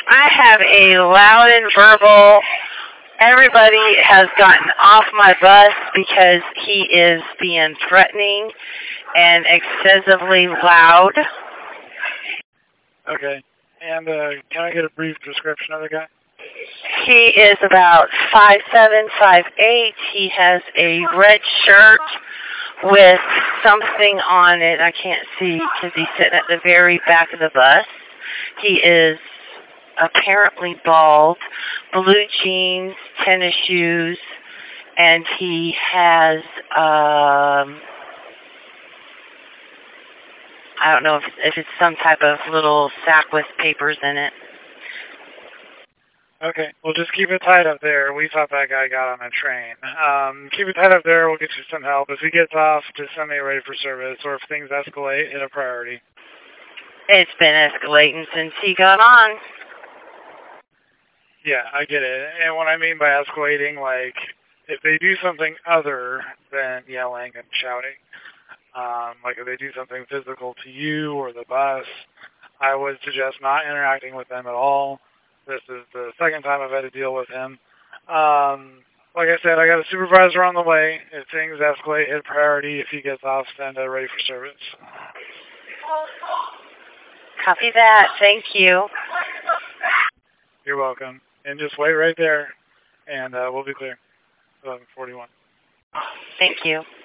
I have a loud and verbal. Everybody has gotten off my bus because he is being threatening and excessively loud. Okay. And can I get a brief description of the guy? He is about 5'7", 5'8". He has a red shirt with something on it. I can't see because he's sitting at the very back of the bus. He is apparently bald, blue jeans, tennis shoes, and he has, I don't know if it's some type of little sack with papers in it. Okay, well, just keep it tight up there. We thought that guy got on a train. Keep it tight up there. We'll get you some help. If he gets off, just send me ready for service, or if things escalate, hit a priority. It's been escalating since he got on. Yeah, I get it. And what I mean by escalating, like, if they do something other than yelling and shouting, like if they do something physical to you or the bus, I would suggest not interacting with them at all. This is the second time I've had to deal with him. Like I said, I got a supervisor on the way. If things escalate, hit priority. If he gets off, send ready for service. Copy that. Thank you. You're welcome. And just wait right there, and we'll be clear. 11:41. Thank you.